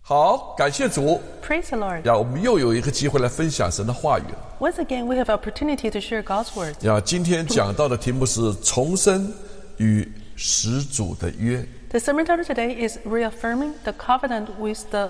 好，感谢主。 Praise the Lord. 呀，我们又有一个机会来分享神的话语了。 Once again, we have opportunity to share God's word. 呀，今天讲到的题目是重生与始祖的约。 The sermon title today is reaffirming the covenant with the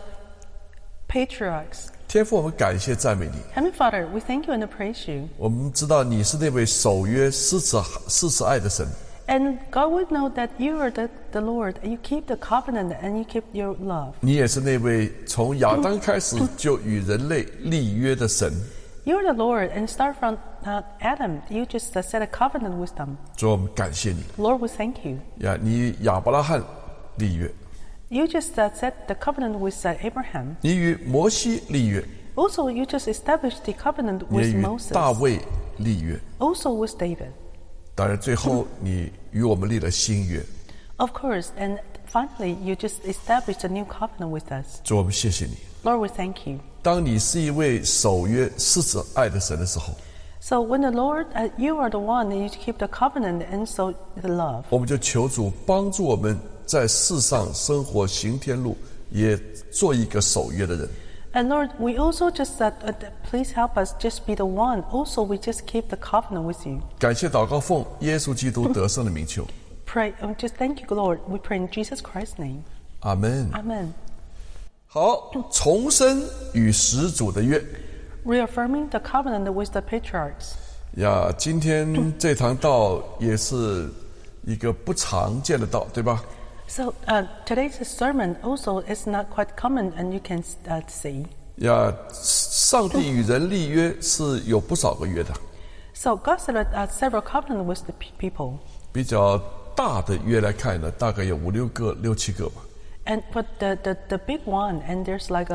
patriarchs. 天父，我们感谢赞美你。 Heavenly Father, we thank you and praise you. 我们知道你是那位守约施慈爱的神。 And God would know that you are the Lord, and you keep the covenant, and you keep your love. 你也是那位从亚当开始就与人类立约的神。 You are the Lord, and start from Adam, you just set a covenant with them. 主，我们感谢你。 Lord, we thank you. 呀，你亚伯拉罕立约， You just set the covenant with Abraham. 你与摩西立约， Also, you just established the covenant 你也 with 与 Moses. 大卫立约。 Also with David. 当然，最后你与我们立了新约。 Of course, and finally, you just established a new covenant with us. 主，我们谢谢你。 Lord, we thank you. 当你是一位守约施慈爱的神的时候， So when the Lord, you are the one that you keep the covenant and so the love. 我们就求主帮助我们在世上生活行天路，也做一个守约的人。 And Lord, we also just said, please help us just be the one. Also, we just keep the covenant with you. 感谢祷告奉耶稣基督得胜的名求， Pray, just thank you, Lord. We pray in Jesus Christ's name. 阿门。 Amen. 好，重生与始祖的约 Reaffirming the covenant with the patriarchs. 呀，今天这堂道也是一个不常见的道，对吧？ So today's sermon also is not quite common, and you can see. 呀，上帝与人立约是有不少个约的， So God set several covenants with the people. 比较大的约来看呢，大概有5、6个、6、7个吧。 And but the big one, and there's like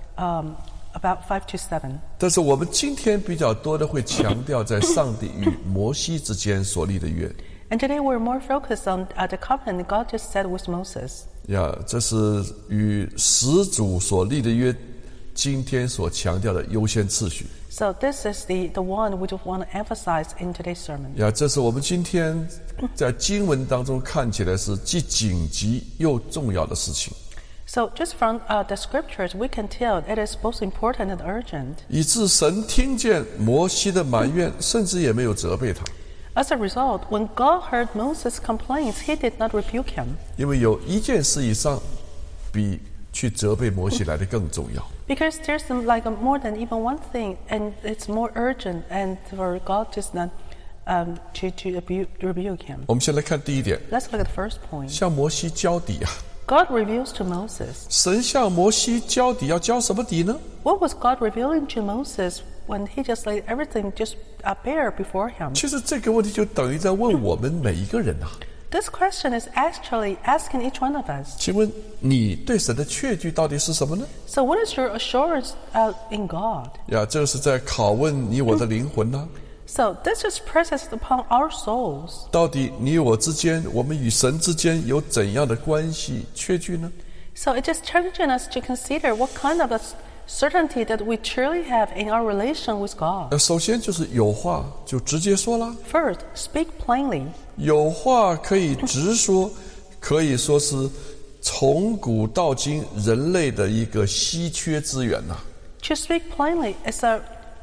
about 5 to 7. 但是我们今天比较多的会强调在上帝与摩西之间所立的约。 And today we're more focused on the covenant God just set with Moses. 呀，这是与始祖所立的约，今天所强调的优先次序。 So this is the one we just want to emphasize in today's sermon. 呀，这是我们今天在经文当中看起来是既紧急又重要的事情， So just from the scriptures, we can tell it is both important and urgent. 以致神听见摩西的埋怨，甚至也没有责备他， As a result, when God heard Moses' complaints, he did not rebuke him. 因为有一件事以上比去责备摩西来的更重要。 Because there's like more than even one thing, and it's more urgent, and for God just not to rebuke him. 我们先来看第一点， Let's look at the first point. 向摩西交底啊。 God reveals to Moses. 神向摩西交底，要交什么底呢？ What was God revealing to Moses when he just laid everything just bare before him? 其实这个问题就等于在问我们每一个人啊。 This question is actually asking each one of us. 请问你对神的确据到底是什么呢？ So what is your assurance in God? 呀，这是在拷问你我的灵魂呢、 So this is presses upon our souls. 到底你我之间，我们与神之间有怎样的关系确据呢？ So it just challenging us to consider what kind of a certainty that we truly have in our relation with God. 首先就是有话就直接说啦， First, speak plainly. 有话可以直说，可以说是从古到今人类的一个稀缺资源呐、 To speak plainly is a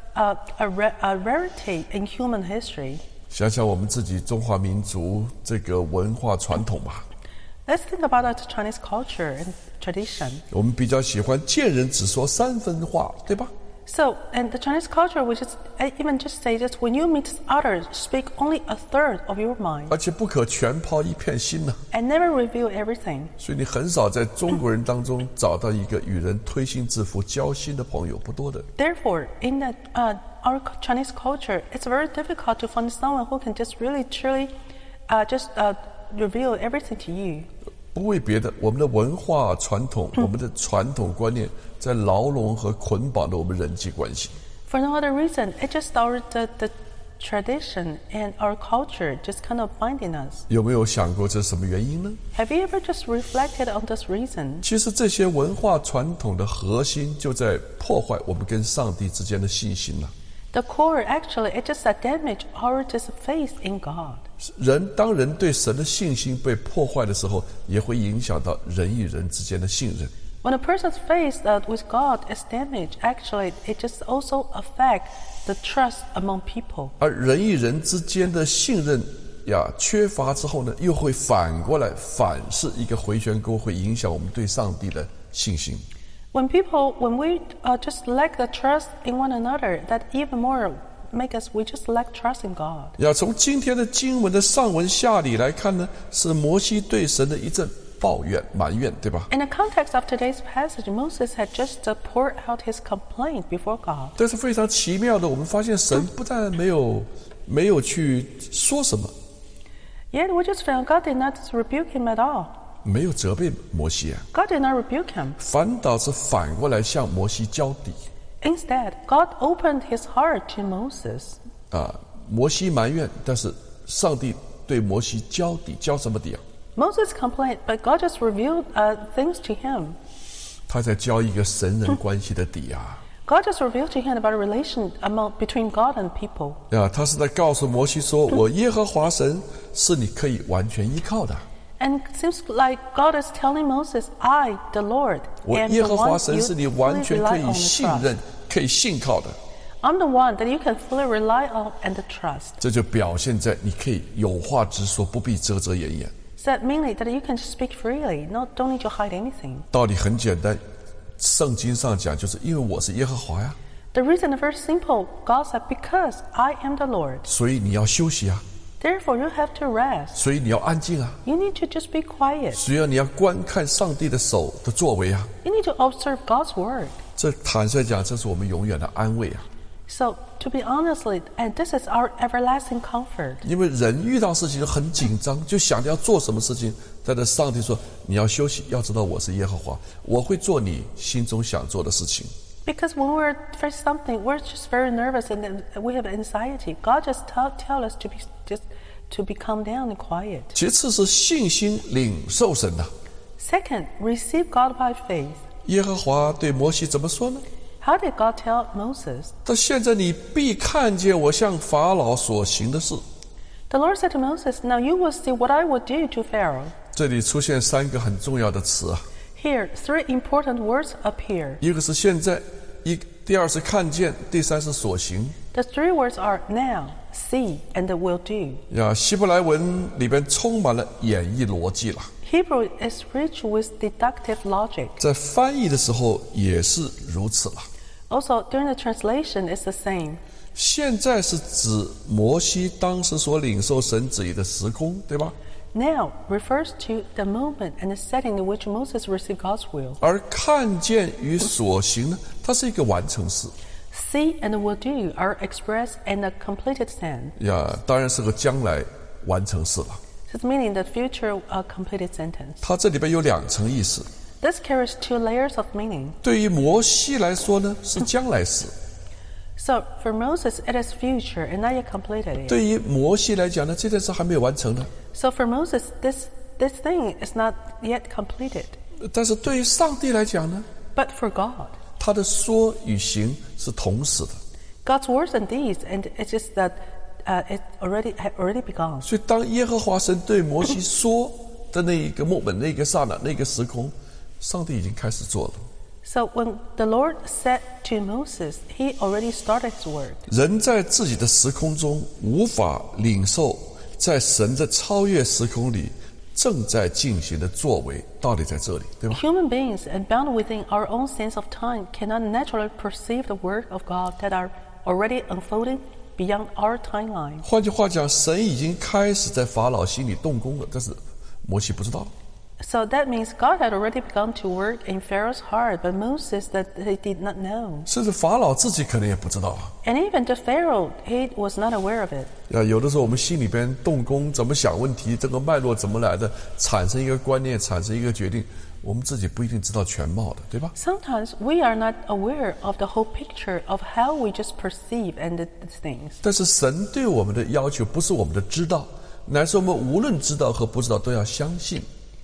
rarity in human history. 想想我们自己中华民族这个文化传统吧， Let's think about our Chinese culture and tradition. 我们比较喜欢见人只说3分话，对吧？ So, in the Chinese culture, we just even just say that when you meet others, speak only a third of your mind 而且不可全抛一片心呐、 and never reveal everything. 所以你很少在中国人当中找到一个与人推心置腹、交心的朋友，不多的。 Therefore, in that our Chinese culture, it's very difficult to find someone who can just really truly reveal everything to you. 不为别的，我们的文化传统、我们的传统观念，在牢笼和捆绑着我们人际关系。 For no other reason, it's just the tradition and our culture just kind of binding us. 有没有想过这是什么原因呢？ Have you ever just reflected on this reason? 其实这些文化传统的核心就在破坏我们跟上帝之间的信心了。 The core, actually, it just damage our just faith in God. 当人对神的信心被破坏的时候，也会影响到人与人之间的信任。 When a person's faith with God is damaged, actually, it just also affects the trust among people. 而人与人之间的信任缺乏之后呢，又会反过来反噬一个回旋钩，会影响我们对上帝的信心。 When we just lack the trust in one another, that even more we just lack trust in God. 从今天的经文的上文下理来看呢，是摩西对神的一阵抱怨埋怨，对吧？ In the context of today's passage, Moses had just poured out his complaint before God. 但是非常奇妙的，我们发现神不但没有去说什么， Yet we just found God did not rebuke him at all. 没有责备摩西啊， God did not rebuke him. 反倒是反过来向摩西交底。 Instead, God opened his heart to Moses. 摩西埋怨，但是上帝对摩西交底，交什么底啊？ Moses complained, but God just revealed things to him. 他在交一个神人关系的底啊。 God just revealed to him about a relation between God and people. 他是在告诉摩西说：“我耶和华神是你可以完全依靠的。 And it seems like God is telling Moses, I, the Lord, 我 am 耶 the 和华 one 神 you 是你 fully 完全可 rely 以 on 信 and 任 trust. 可以信靠的。 I'm the one that you can fully rely on and trust. 这就表现在你可以有话直说，不必遮遮掩掩。 So that meaning that you can speak freely, don't need to hide anything. 道理很简单，圣经上讲，就是因为我是耶和华呀， The reason is very simple. God said, because I am the Lord. 所以你要休息啊， Therefore, you have to rest. 所以你要安静啊， You need to just be quiet. 所以你要观看上帝的手的作为啊。 You need to observe God's word. 这坦率讲，这是我们永远的安慰啊。 So, to be honestly, and this is our everlasting comfort. 因为人遇到事情很紧张，就想着要做什么事情，但是上帝说你要休息，要知道我是耶和华，我会做你心中想做的事情。 Because when we're facing something, we're just very nervous and then we have anxiety. God just tell us to be calm down and quiet. 其次是信心领受神的。 Second, receive God by faith. 耶和华对摩西怎么说呢？ How did God tell Moses? 他现在你必看见我向法老所行的事。 The Lord said to Moses, now you will see what I will do to Pharaoh. 这里出现三个很重要的词啊， Here, three important words appear. 一个是现在，第二是看见，第三是所行。 The three words are now, see, and will do. 希伯来文里边充满了演绎逻辑了， Hebrew is rich with deductive logic. 在翻译的时候也是如此了。 Also, during the translation, it's the same. 现在是指摩西当时所领受神旨意的时空，对吧？ Now refers to the moment and the setting in which Moses received God's will. 而看见与所行呢，它是一个完成式， See and will do are expressed in a completed sense. 当然是个将来完成式了。 It's meaning the future completed sentence. 它这里边有两层意思。 This carries two layers of meaning. 对于摩西来说呢，是将来式； So for Moses, it is future and not yet completed. 对于摩西来讲呢，这件事还没有完成呢。 So for Moses, this thing is not yet completed. 但是对于上帝来讲呢， But for God, 他的说与行是同时的。 God's words and deeds, and it's just that it had already begun. 所以当耶和华神对摩西说的那一个 moment、那个刹那、那个时空，上帝已经开始做了。 So when the Lord said to Moses, he already started his word. 人在自己的时空中无法领受在神的超越时空里正在进行的作为，道理在这里，对吧？ Human beings and bound within our own sense of time cannot naturally perceive the work of God that are already unfolding beyond our timeline. 换句话讲，神已经开始在法老心里动工了，但是摩西不知道。 So that means God had already begun to work in Pharaoh's heart, but Moses that he did not know. 甚至法老自己可能也不知道啊。 And even the Pharaoh, he was not aware of it. 有的时候我们心里边动工，怎么想问题，这个脉络怎么来的，产生一个观念，产生一个决定，我们自己不一定知道全貌的，对吧？ Sometimes we are not aware of the whole picture of how we just perceive and the things. 但是神对我们的要求不是我们的知道，乃是我们无论知道和不知道都要相信，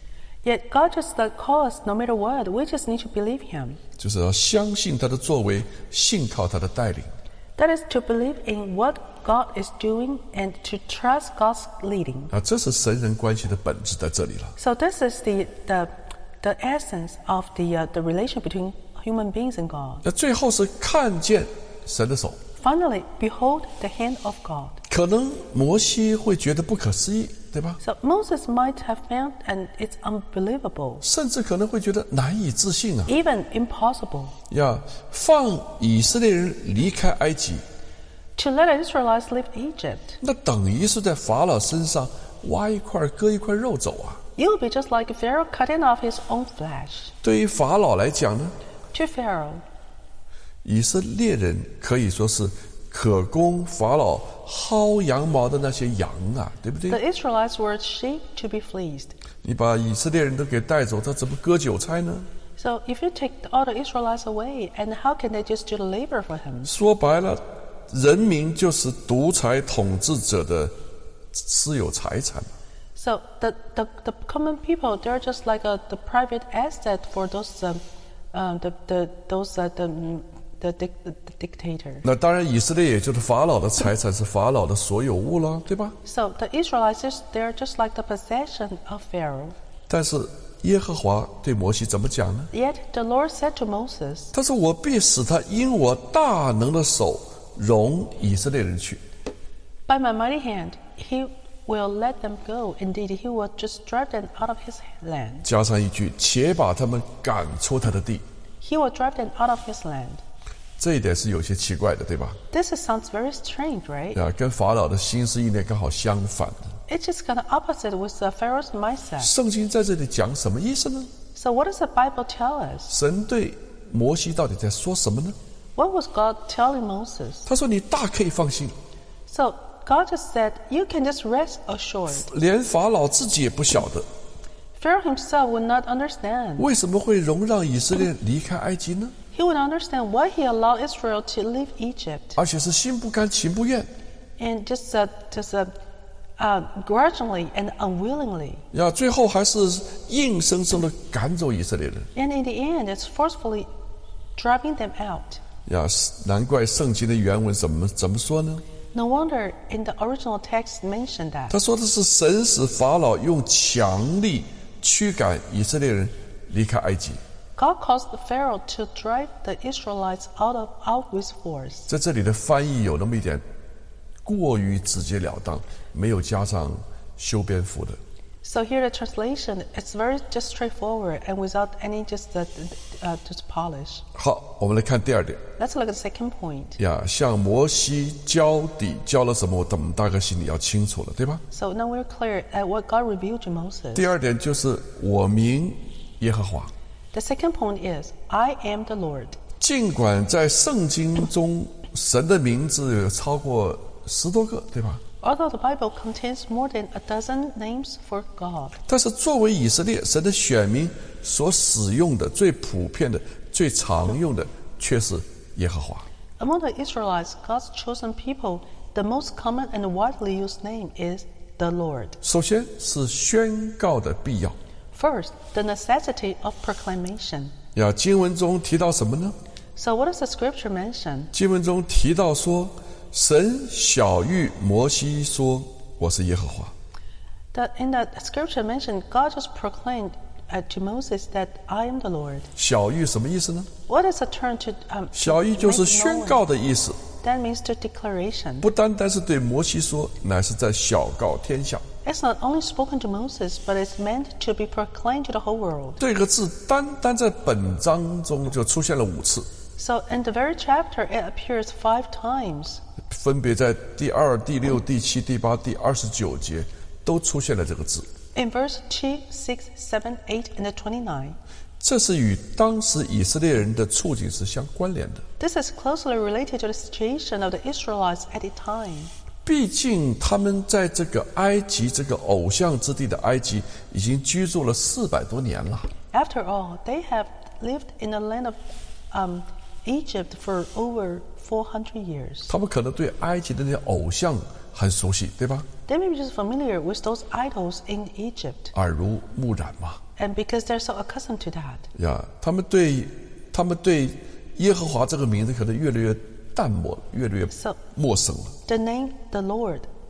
Yet God just calls us, no matter what, we just need to believe Him. 就是要相信他的作为，信靠他的带领。 That is to believe in what God is doing and to trust God's leading. 这是神人关系的本质在这里了。 So this is the the essence of the relation between human beings and God. 那最后是看见神的手。 Finally, behold the hand of God. 可能摩西会觉得不可思议，对吧？ So Moses might have found, and it's unbelievable, 甚至可能会觉得难以置信啊！ even impossible, 要放以色列人离开埃及， to let the Israelites leave Egypt. 那等于是在法老身上挖一块割一块肉走啊！ It will be just like Pharaoh cutting off his own flesh. 对于法老来讲呢， To Pharaoh, 以色列人可以说是可供法老薅羊毛的那些羊啊，对不 the 对？ Israelites were sheep to be fleeced. 你把以色列人都给带走，他怎么割韭菜呢？ So if you take all the Israelites away, and how can they just do the labor for him? 说白了，人民就是独裁统治者的私有财产。 So the common people, they're just like the private asset for those the dictator. 那当然，以色列也就是法老的财产，是法老的所有物了，对吧？ So the Israelites, they're just like the possession of Pharaoh. 但是耶和华对摩西怎么讲呢？ Yet the Lord said to Moses, 他说：“我必使他因我大能的手容以色列人去。 by my mighty hand, he will let them go. Indeed, he will just drive them out of his land. ” 加上一句：“且把他们赶出他的地。 He will drive them out of his land. ” 这一点是有些奇怪的，对吧？ This sounds very strange, right? 跟法老的心思意念刚好相反的。 It's just kind of opposite with Pharaoh's mindset. 圣经在这里讲什么意思呢？ So what does the Bible tell us? 神对摩西到底在说什么呢？ What was God telling Moses? 他说：“你大可以放心， So God just said, you can just rest assured. 连法老自己也不晓得 Pharaoh himself would not understand. 为什么会容让以色列离开埃及呢？ He would understand why he allowed Israel to leave Egypt 而且是心不甘情不愿。 and just grudgingly and unwillingly. 最后还是硬生生的赶走以色列人。 And in the end, it's forcefully driving them out. 难怪圣经的原文怎么说呢？ No wonder in the original text mentioned that. 他说的是神使法老用强力驱赶以色列人离开埃及。 God caused Pharaoh to drive the Israelites out with force. 在这里的翻译有那么一点过于直截了当，没有加上修边幅的。 So here the translation, it's very just straightforward and without any just polish. 好，我们来看第二点。 Let's look at the second point. 向摩西交底交了什么，我们大概心里要清楚了，对吧？ So now we're clear at what God revealed to Moses. 第二点就是我名耶和华。 The second point is, I am the Lord. 尽管在圣经中神的名字有超过10多个，对吧？ Although the Bible contains more than a dozen names for God, 但是作为以色列神的选民所使用的最普遍的、最常用的，却是耶和华。 among the Israelites, God's chosen people, the most common and widely used name is the Lord. 首先是宣告的必要。 First, the necessity of proclamation. 经文中提到什么呢？ So what does the scripture mention? 经文中提到说，神晓谕摩西说：“我是耶和华。” In the scripture mentioned, God just proclaimed to Moses that I am the Lord. 晓谕什么意思呢？ What is the term to 晓谕就是 make 宣 known? 告的意思， That means to declaration. 不单单是对摩西说，乃是在晓告天下。 It's not only spoken to Moses, but it's meant to be proclaimed to the whole world. 这个字单单在本章中就出现了5次， So in the very chapter, it appears 5 times. 分别在第2、第6、第7、第8、第29节都出现了这个字。 In verse 2, 6, 7, 8, and 29. 这是与当时以色列人的处境是相关联的。 This is closely related to the situation of the Israelites at the time. 毕竟他们在这个埃及这个偶像之地的埃及已经居住了400多年了。 After all, they have lived in the land of Egypt for over 400 years. 他们可能对埃及的那些偶像很熟悉，对吧？ They may be just familiar with those idols in Egypt. 耳濡目染嘛。 And because they're so accustomed to that. 他们对耶和华这个名字可能越来越淡漠，越来越陌生了。 The name the Lord,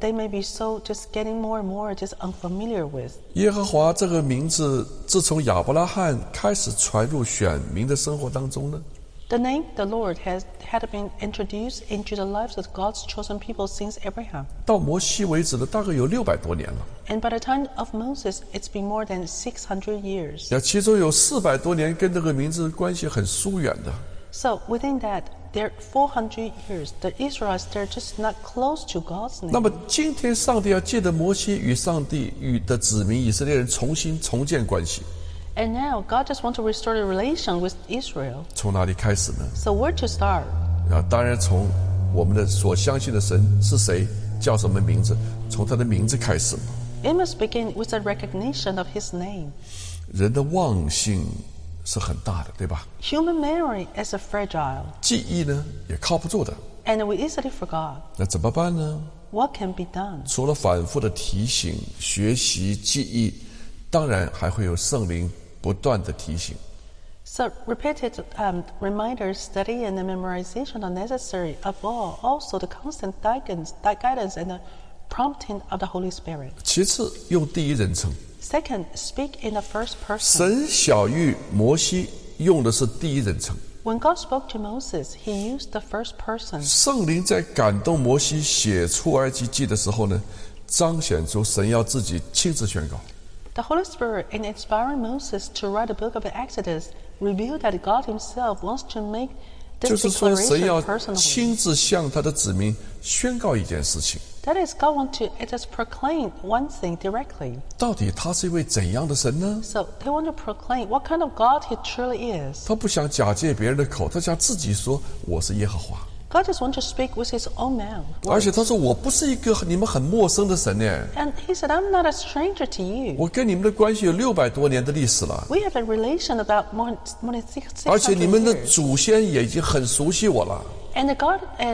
they may be so just getting more and more just unfamiliar with. 耶和华这个名字，自从亚伯拉罕开始传入选民的生活当中呢， The name the Lord had been introduced into the lives of God's chosen people since Abraham. 到摩西为止呢，大概有600多年了。 And by the time of Moses, it's been more than 600 years. 那其中有400多年跟这个名字关系很疏远的。 So within that, there are 400 years. The Israelites, they're just not close to God's 那 name. 么今天上帝要借着摩西与上帝与的子民以色列人重新重建关系， And now God just wants to restore the relation with Israel. 从哪里开始呢？ So where to start? 当然从我们的所相信的神是谁，叫什么名字，从他的名字开始嘛。 It must begin with the recognition of His name. 人的忘性是很大的，对吧？ Human memory is a fragile, 记忆呢也靠不住的， and we easily forgot. 那怎么办呢？ What can be done? 除了反复的提醒、学习、记忆，当然还会有圣灵不断的提醒。 So repeated reminders, study, and the memorization are necessary. Above all, also the constant guidance and the prompting of the Holy Spirit. 其次，用第一人称。 Second, speak in the first person. 神晓谕摩西用的是第一人称。 When God spoke to Moses, He used the first person. 圣灵在感动摩西写出埃及记的时候呢，彰显出神要自己亲自宣告。 The Holy Spirit, in inspiring Moses to write the book of Exodus, revealed that God Himself wants to make 就 this 是说，神 declaration 要 personally. 亲自向他的子民宣告一件事情： That is, God wants to just proclaim one thing directly. 到底他是一位怎样的神呢？ So they want to proclaim what kind of God He truly is. 他不想假借别人的口，他想自己说：“我是耶和华。” God just wants to speak with His own mouth. 而且他说：“我不是一个你们很陌生的神呢， And He said, I'm not a stranger to you. 我跟你们的关系有600多年的历史了， We have a relation about more than 而且你们的 600 years. 祖先也已经很熟悉我了。 And the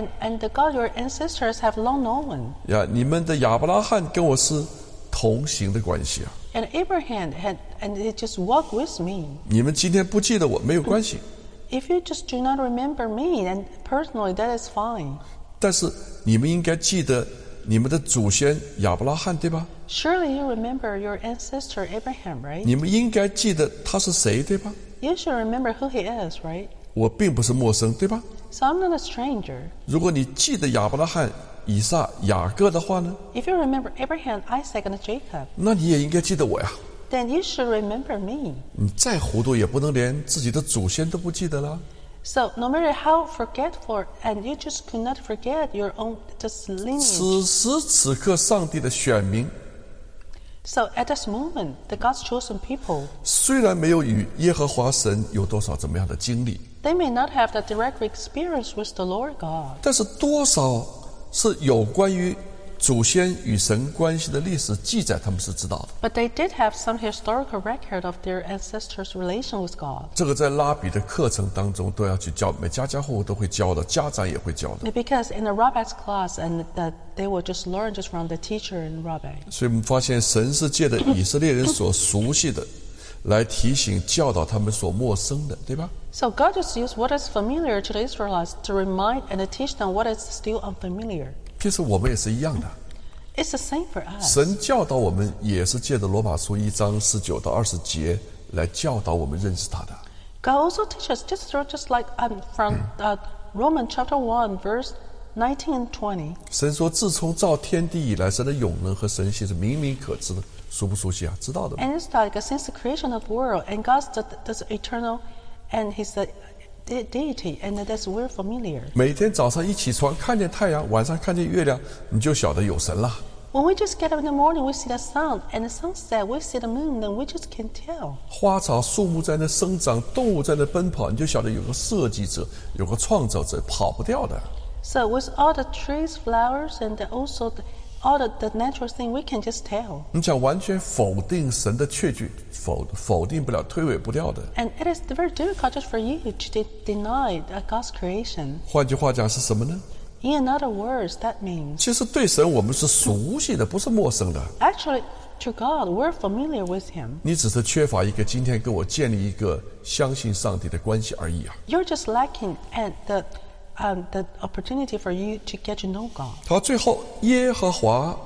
God your ancestors have long known. 呀，你们的亚伯拉罕跟我是同行的关系啊。 And Abraham he just walked with me. 你们今天不记得我没有关系， If you just do not remember me, then personally that is fine. 但是你们应该记得你们的祖先亚伯拉罕，对吧？ Surely you remember your ancestor Abraham, right? 你们应该记得他是谁，对吧？ You should remember who he is, right? 我并不是陌生，对吧？ So I'm not a stranger. 如果你记得亚伯拉罕、以撒、雅各的话呢， If you remember Abraham, Isaac, and Jacob, 那你也应该记得我呀。 then you should remember me. 你再糊涂也不能连自己的祖先都不记得了。 So no matter how forgetful, and you just could not forget your own just lineage. 此时此刻，上帝的选民 So at this moment, the God's chosen people, 虽然没有与耶和华神有多少怎么样的经历， they may not have the direct experience with the Lord God, 但是多少是有关于祖先与神关系的历史记载，他们是知道的。 but they did have some historical record of their ancestors' relation with God. 这个在拉比的课程当中都要去教，每家家户户都会教的，家长也会教的。 Because in the rabbi's class, and that they will just learn just from the teacher and rabbi. 所以我们发现，神是借着以色列人所熟悉的，来提醒教导他们所陌生的，对吧？ So God just used what is familiar to the Israelites to remind and to teach them what is still unfamiliar. 其实我们也是一样的， It's the same for us. 神教导我们也是借着罗马书1章19到20节来教导我们认识他的。 God also teaches just like from Romans chapter 1, verse 19 and 20. 神说，自从造天地以来，神的永能和神性是明明可知的，熟不熟悉啊？知道的。 And it's like since the creation of the world, and God's the eternal, and He's the deity, and that's we're familiar. 每天早上一起床看见太阳，晚上看见月亮，你就晓得有神了。 When we just get up in the morning, we see the sun, and the sunset, we see the moon, then we just can tell. 花草树木在那生长，动物在那奔跑，你就晓得有个设计者，有个创造者，跑不掉的。 So with all the trees, flowers, and also all the natural thing, we can just tell. 你想完全否定神的确据，否定不了，推诿不掉的。 And it is very difficult just for you to deny God's creation. 换句话讲是什么呢？ In other words, that means 其实对神我们是熟悉的，不是陌生的。 actually to God, we're familiar with Him. 你只是缺乏一个今天跟我建立一个相信上帝的关系而已啊。 You're just lacking and the opportunity for you to get to know God. 好，最后耶和华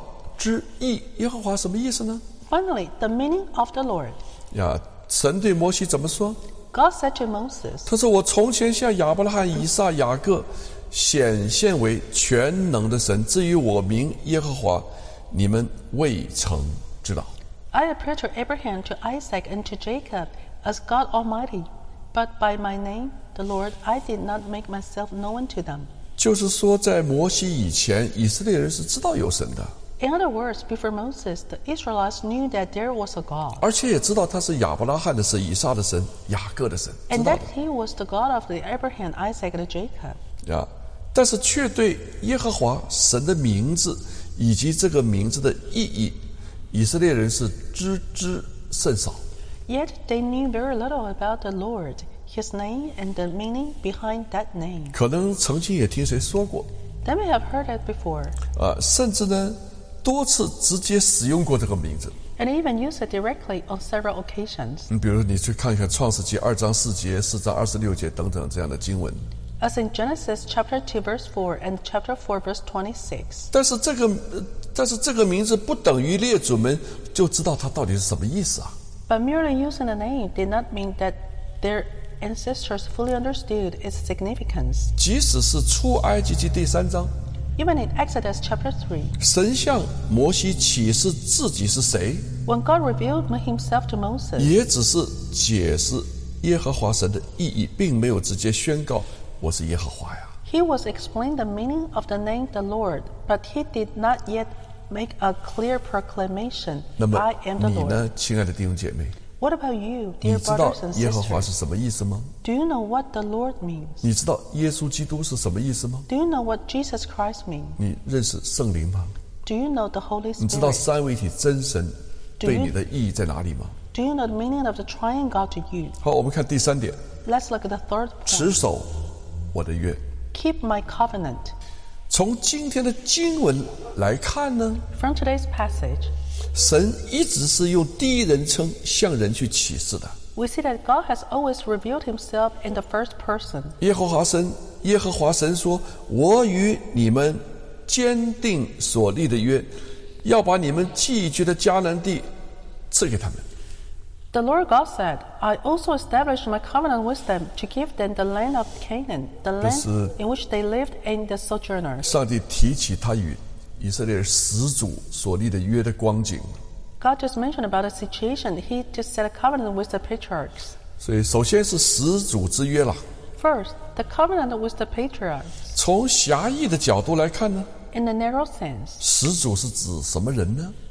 之意，耶和华什么意思呢？ Finally, the meaning of the Lord. 呀，神对摩西怎么说？ God said to Moses, 他说：“我从前向亚伯拉罕、以撒、雅各显现为全能的神，至于我名耶和华，你们未曾知道。” I appeared to Abraham, to Isaac, and to Jacob as God Almighty. But by my name, the Lord, I did not make myself known to them. 就是说，在摩西以前，以色列人是知道有神的， In other words, before Moses, the Israelites knew that there was a God, 而且也知道他是亚伯拉罕的神、以撒的神、雅各的神，知 and 道 that 的 He was the God of the Abraham, Isaac, and Jacob. 呀。但是却对耶和华神的名字以及这个名字的意义，以色列人是知之甚少。 Yet they knew very little about the Lord, His name, and the meaning behind that name. 可能曾经也听谁说过， They may have heard it before, 甚至呢多次直接使用过这个名字。 and even used it directly on several occasions. 比如你去看一看创世纪2章4节、4章26节等等这样的经文。 As in Genesis chapter 2 verse 4 and chapter 4 verse 26. 但是这个名字不等于列祖们就知道它到底是什么意思啊。 But merely using the name did not mean that their ancestors fully understood its significance. 即使是出埃及记第3章， Even in Exodus chapter 3, 神向摩西启示自己是谁， when God revealed himself to Moses, 也只是解释耶和华神的意义，并没有直接宣告我是耶和华呀。 he was explaining the meaning of the name the Lord, but he did not yet make a clear proclamation, 那么 I am the 你 Lord. 呢，亲爱的弟兄姐妹， What about you, 你 dear 知道 brothers and 耶和华 sisters? 是什么意思吗？ Do you know what the Lord means? 你知道耶稣基督是什么意思吗？ Do you know what Jesus Christ means? 你认识圣灵吗？ Do you know the Holy 你知道 Spirit? 三位一体真神对你的意义在哪里吗？ Do you know the meaning of the triune God to you? 好，我们看第3点， Let's look at the third 持 point. 守我的约。 Keep my covenant. 从今天的经文来看呢， From today's passage, 神一直是用第一人称向人去启示的。 we see that God has always revealed himself in the first person. 耶和华神说：“我与你们坚定所立的约，要把你们寄居的迦南地赐给他们。” The Lord God said, I also established my covenant with them to give them the land of Canaan, the land in which they lived and the sojourners. 上帝提起他与以色列始祖所立的约的光景， God just mentioned about a situation. He just set a covenant with the patriarchs. 所以首先是始祖之约啦。 First, the covenant with the patriarchs. 从狭义的角度来看呢， In the narrow sense, 始祖是指什么人呢？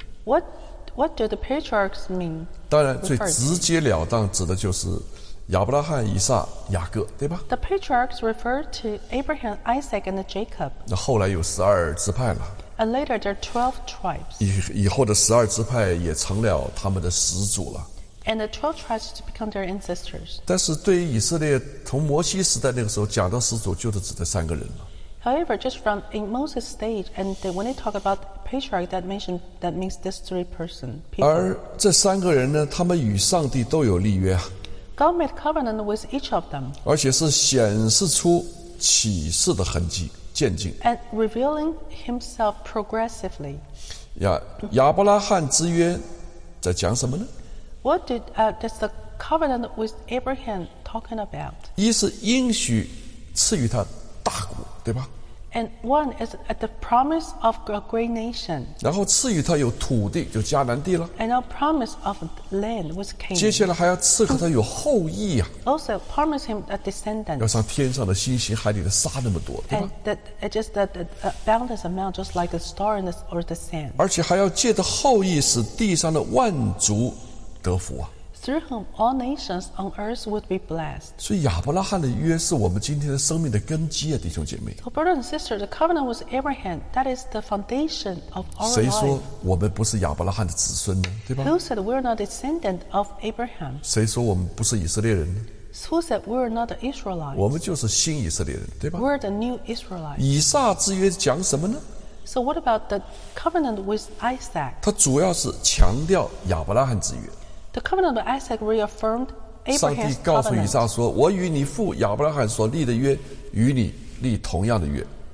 what do the patriarchs mean? 当然，最直截了当指的就是亚伯拉罕、以撒、雅各，对吧？ The patriarchs refer to Abraham, Isaac, and Jacob. 那后来有12支派了， And later there are 12 tribes. 以后的12支派也成了他们的始祖了。 And the 12 tribes to become their ancestors. 但是对于以色列，从摩西时代那个时候讲到始祖，就是指这3个人了。 However, just from in Moses' stage, and when they talk about patriarch, that means this 3 people. 而这3个人呢，他们与上帝都有立约啊， God made covenant with each of them, 而且是显示出启示的痕迹、渐进。 and revealing Himself progressively. 亚伯拉罕之约在讲什么呢？ What does the covenant with Abraham talking about? 一是应许赐予他大国，对吧？ And one is at the promise of a great nation, 然后赐予他有土地，就迦南地了。 and a promise of land with 接 Canaan. 下来还要赐给他有后裔啊， Also, promise him a 要 descendant, 像天上的星星、海里的沙那么多，对吧 and？that just that boundless amount, just like the star in or the sand, 而且还要借着后裔使地上的万族得福啊。 through whom all nations on earth would be blessed. 所以亚伯拉罕的约是我们今天的生命的根基啊，弟兄姐妹。 So, brothers and sisters, the covenant with Abraham, that is the foundation of our 谁说 life. 我们不是亚伯拉罕的子孙呢？对吧？ Who said we're not descendant of Abraham? 谁说我们不是以色列人呢？ Who said we're not the Israelites? 我们就是新以色列人，对吧？ We're the new Israelites. 以撒之约讲什么呢？ So what about the covenant with Isaac? 它主要是强调亚伯拉罕之约。 The covenant with Isaac reaffirmed 上帝 Abraham's 告诉以 covenant. 撒说：“我与你父亚伯拉罕所立的约，与你立同样的约。”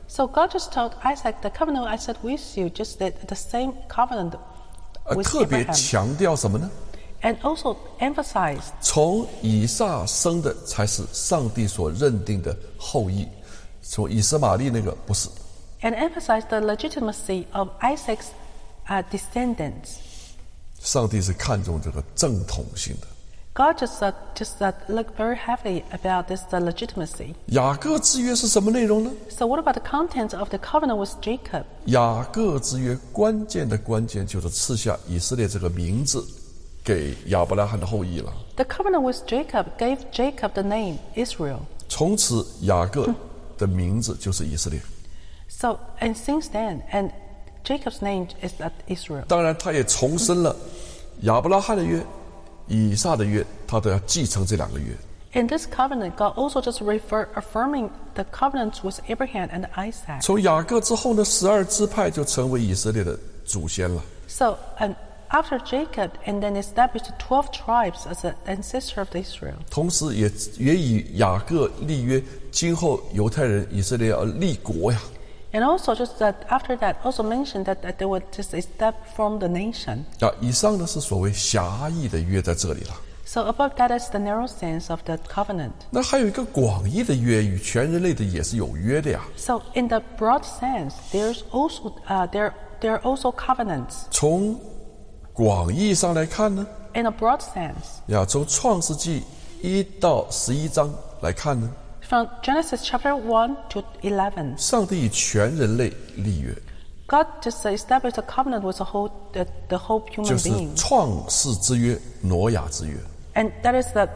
So God just told Isaac, the covenant I said with you, just that the same covenant with 特别 Abraham. 强调什么呢？ And also emphasize 从以撒生的才是上帝所认定的后裔，从以实玛利那个不是。 and emphasize the legitimacy of Isaac's descendants. 上帝是看重这个正统性的。 God just looked very heavily about this the legitimacy. 雅各之约是什么内容呢？ So what about the content of the covenant with Jacob? 雅各之约关键的关键就是赐下以色列这个名字给亚伯拉罕的后裔了。 The covenant with Jacob gave Jacob the name Israel. 从此雅各的名字就是以色列。 So and since then, and Jacob's name is Israel. 当然，他也重申了亚伯拉罕的约、以撒的约，他都要继承这两个约。 In this covenant, God also just affirming the covenants with Abraham and Isaac. 从雅各之后呢，12支派就成为以色列的祖先了。 So after Jacob, and then established 12 tribes as an ancestor of Israel. 同时也与雅各立约，今后犹太人以色列要立国呀。 And also just that after that, also mentioned that they would just form the nation. 以上呢是所谓狭义的约在这里了。 So above that is the narrow sense of the covenant. 那还有一个广义的约，与全人类的也是有约的呀。 So in the broad sense, there's also there are also covenants. 从广义上来看呢， In a broad sense, 从创世纪1到11章来看呢， from Genesis chapter 1 to 11, 上帝与全人类立约， God just established a covenant with the whole human 就是 being. 创世之约、挪亚之约。 And that is the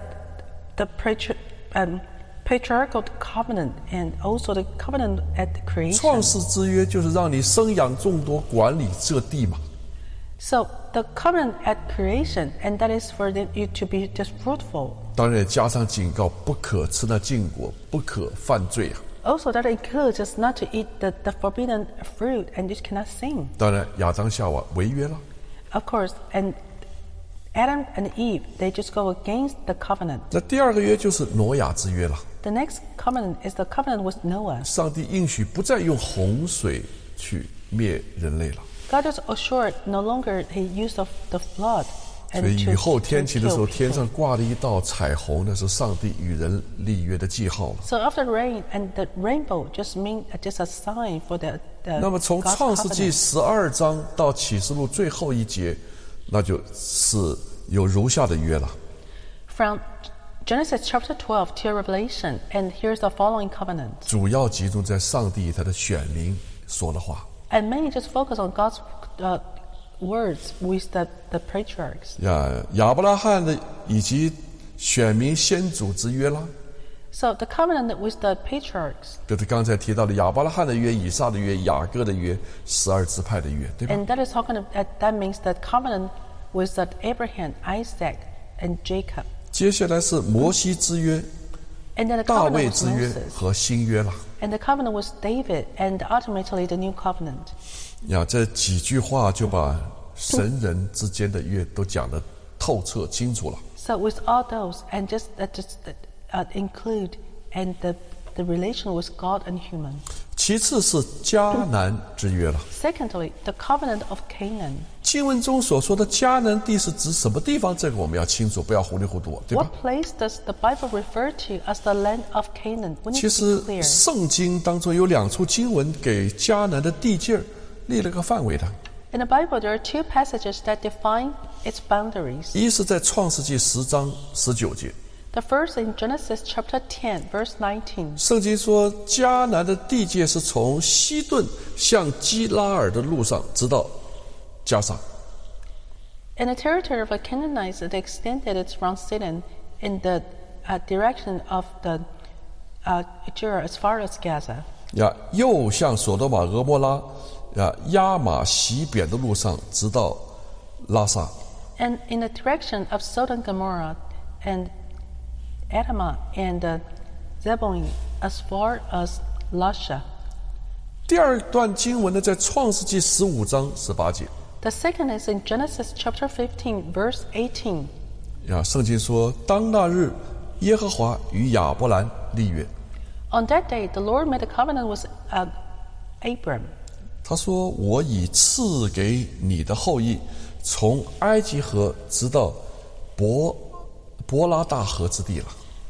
patriarchal covenant, and also the covenant at 创 creation. 世之约就是让你生养众多，管理这地嘛。 So the covenant at creation, and that is for you to be just fruitful. 当然也加上警告，不可吃那禁果，不可犯罪啊。 Also, that includes just not to eat the forbidden fruit, and you cannot sin. 当然，亚当夏娃违约了。 Of course, and Adam and Eve, they just go against the covenant. 那第二个约就是挪亚之约了。 The next covenant is the covenant with Noah. 上帝应许不再用洪水去灭人类了。 God is assured no longer he used of the flood. 所以雨后天晴的时候， to kill 天上 people. 挂了一道彩虹，那是上帝与人立约的记号了。 So after rain, and the rainbow just mean just a sign for the 那么从 God's 创世纪 covenant. 12章到启示录最后一节，那就是有如下的约了。 From Genesis chapter 12 to Revelation, and here's the following covenant. 主要集中在上帝与他的选民说的话。 And many just focus on God's words with the patriarchs. 亚伯拉罕的以及选民先祖之约啦， So the covenant with the patriarchs, 就是刚才提到的亚伯拉罕的约、以撒的约、雅各的约、12支派的约，对吧？ and that is talking that means that covenant with that Abraham, Isaac, and Jacob. 接下来是摩西之约、 And then the 大 covenant 卫 with 之约 Moses. 和新约啦。 And the covenant with David, and ultimately the new covenant. 这几句话就把神人之间的约都讲得透彻清楚了。 So with all those, and just include and the relation with God and human. 其次是迦南之约了。 Secondly, the covenant of Canaan. 经文中所说的迦南地是指什么地方？这个我们要清楚，不要糊里糊涂，对吧 What？ place does the Bible refer to as the land of Canaan? We need 其 to 实 be clear. 圣经当中有2处经文给迦南的地界立了个范围的。 In the Bible, there are two passages that define its boundaries. 一是在创世纪10章19节， The first in Genesis chapter 10, verse 19. 圣经说迦南的地界是从西顿向基拉尔的路上，直到加萨。 In the territory of the Canaanites, it extended its from Sidon in the direction of the Jura as far as Gaza. 又向索多玛、俄摩拉、亚玛西扁的路上，直到拉萨。 And in the direction of Sodom, Gomorrah, and Admah, and Zeboim, as far as Lasha. 第二段经文呢，在创世纪15章18节。 The second is in Genesis chapter 15, verse 18. 圣经说，当那日，耶和华与亚伯兰立约。 On that day, the Lord made a covenant with Abram. 他说：“我已赐给你的后裔，从埃及河直到伯拉大河之地了。”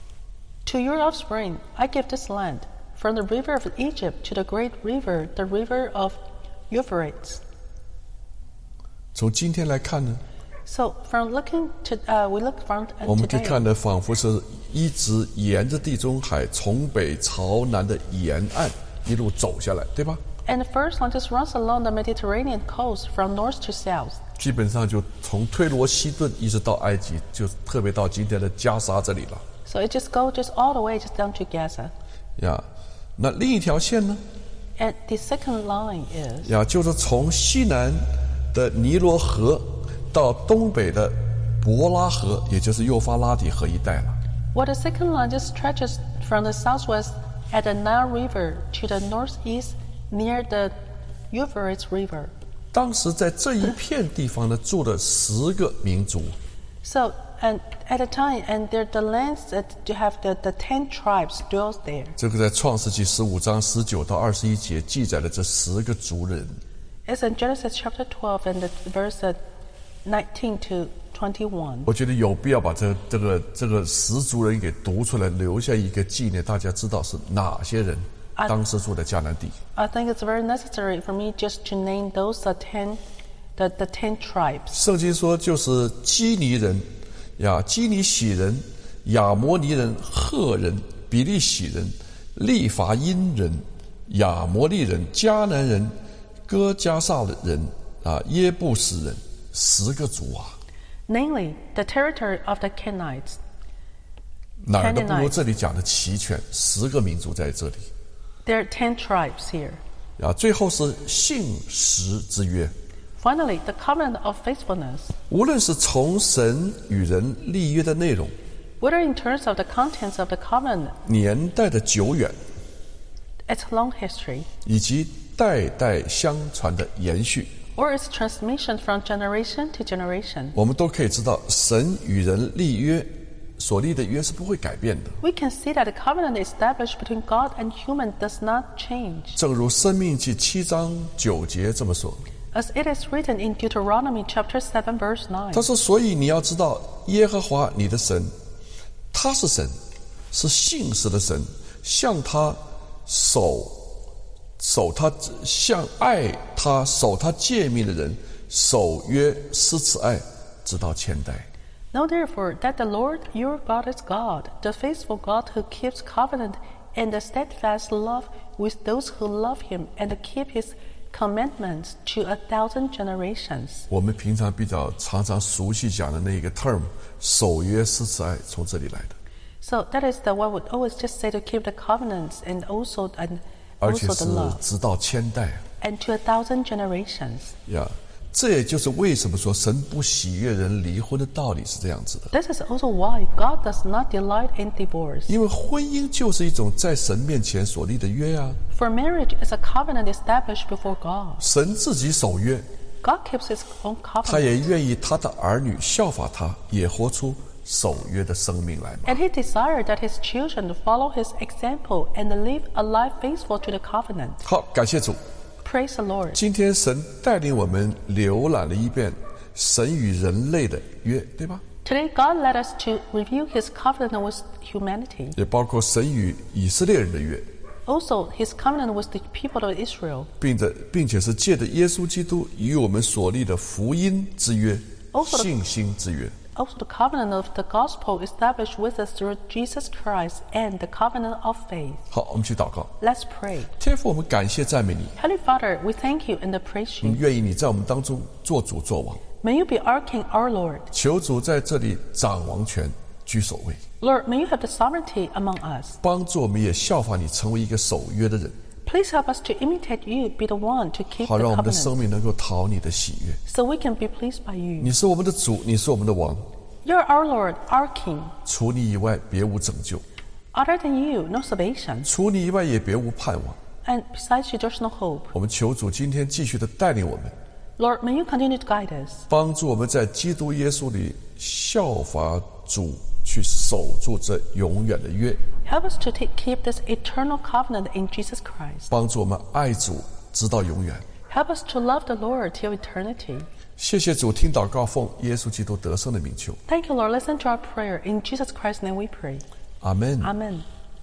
To your offspring I give this land, from the river of Egypt to the great river, the river of Euphrates. 从今天来看呢， So from looking to, we look from 我们可以 today. 看得仿佛是一直沿着地中海从北朝南的沿岸一路走下来，对吧？ And the first one just runs along the Mediterranean coast from north to south. 基本上就从推罗西顿一直到埃及，就特别到今天的加沙这里了。 So it just goes just all the way just down to Gaza. 呀，那另一条线呢？ And the second line is 呀，就是从西南的尼罗河到东北的伯拉河，也就是幼发拉底河一带了。 what the second line just stretches from the southwest at the Nile River to the northeast near the Euphrates River. 当时在这一片地方呢，住了10个民族。 So, and at the time, and there the lands that you have the 10 tribes dwells there. 这个在创世纪15章19到21节记载了这10个族人。 It's in Genesis chapter 12 and the verse 19 to 21. 我觉得有必要把这个10族人给读出来，留下一个纪念，大家知道是哪些人当时住在迦南地。 I think it's very necessary for me just to name those 10 tribes. 圣经说就是基尼人、基尼喜人、亚摩尼人、赫人、比利洗人、利伐因人、亚摩利人、迦南人、哥加萨人、耶布斯人，10个族啊， Namely, the territory of the Kenites. 哪儿都不如这里讲的齐全，10个民族在这里。 There are 10 tribes here. 最后是信实之约。 Finally, the covenant of faithfulness. 无论是从神与人立约的内容， Whether in terms of the contents of the covenant, 年代的久远， its long history, 以及代代相传的延续， or its transmission from generation to generation, 我们都可以知道，神与人立约所立的约是不会改变的。 we can see that the covenant established between God and human does not change. 正如申命记7章9节这么说， As it is written in Deuteronomy chapter 7 verse 9. 他说：“所以你要知道，耶和华你的神，他是神，是信实的神，向他向爱他守他诫命的人守约施慈爱，直到千代。” Know therefore that the Lord your God is God, the faithful God who keeps covenant and the steadfast love with those who love him and keep his commandments to 1,000 generations. 我们平常比较常熟悉讲的那个 term， 守约施慈爱，从这里来的， So that is the one would always just say to keep the covenants and 而且 also 是 the love 直到千代。 and to 1,000 generations. 这也就是为什么说神不喜悦人离婚的道理是这样子的。 This is also why God does not delight in divorce. 因为婚姻就是一种在神面前所立的约啊， For marriage is a covenant established before God. 神自己守约， God keeps his own 他也 covenant. 愿意他的儿女效法他，也活出守约的生命来嘛。 And he desired that his children follow his example and live a life faithful to the covenant. 好，感谢主。 Praise the Lord. 今天神带领我们浏览了一遍神与人类的约，对吧？ Today, God led us to review his covenant with humanity. 也包括神与以色列人的约， Also, his covenant with the people of Israel. 并且是借着耶稣基督与我们所立的福音之约、 Also the- 信心之约。 Also, the covenant of the gospel established with us through Jesus Christ and the covenant of faith. 好，我们去祷告。 Let's pray. 天父，我们感谢赞美你， Heavenly Father, we thank you and praise 我们 you. 愿意你在我们当中做主做王， May you be our King, our Lord. 求主在这里掌王权，居首位， Lord, may you have the sovereignty among us. 帮助我们也效法你，成为一个守约的人， Please help us to imitate you, be the one to keep 好 the 让我们的生 covenant, 命能够讨你的喜悦。 so we can be pleased by you. 你是我们的主，你是我们的王， You're our Lord, our King. 除你以外别无拯救， Other than you, no salvation. 除你以外也别无盼望。 And besides you, there's no hope. 我们求主今天继续的带领我们， Lord, may you continue to guide us. 帮助我们在基督耶稣里效法主，去守住这永远的约， Help us to keep this eternal covenant in Jesus Christ. 帮助我们爱主直到永远。 Help us to love the Lord till eternity. 谢谢主，听祷告，奉耶稣基督得胜的名求， Thank you, Lord. Listen to our prayer. In Jesus Christ's name we pray. 阿门。 Amen.